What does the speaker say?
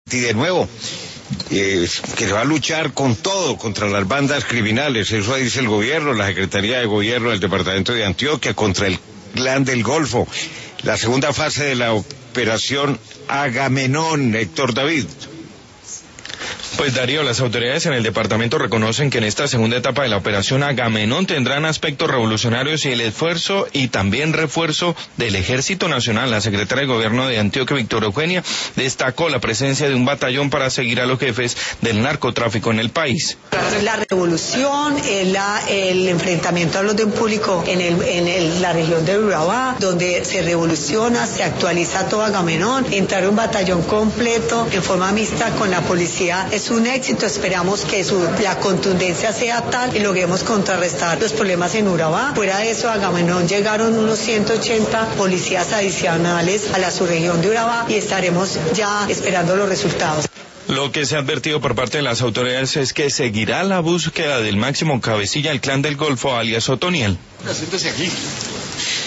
Y de nuevo, que se va a luchar con todo contra las bandas criminales, eso dice el gobierno, la Secretaría de Gobierno del Departamento de Antioquia, contra el Clan del Golfo. La segunda fase de la operación Agamenón, Héctor David. Pues Darío, las autoridades en el departamento reconocen que en esta segunda etapa de la operación Agamenón tendrán aspectos revolucionarios y el esfuerzo y también refuerzo del Ejército Nacional. La secretaria de Gobierno de Antioquia, Victoria Eugenia, destacó la presencia de un batallón para seguir a los jefes del narcotráfico en el país. La revolución, el enfrentamiento al orden público en la región de Urabá, donde se revoluciona, se actualiza todo Agamenón, entrar un batallón completo en forma mixta con la policía es un éxito. Esperamos que la contundencia sea tal y logremos contrarrestar los problemas en Urabá. Fuera de eso, a Agamenón llegaron unos 180 policías adicionales a la subregión de Urabá y estaremos ya esperando los resultados. Lo que se ha advertido por parte de las autoridades es que seguirá la búsqueda del máximo cabecilla del Clan del Golfo, alias Otoniel. Siéntese aquí.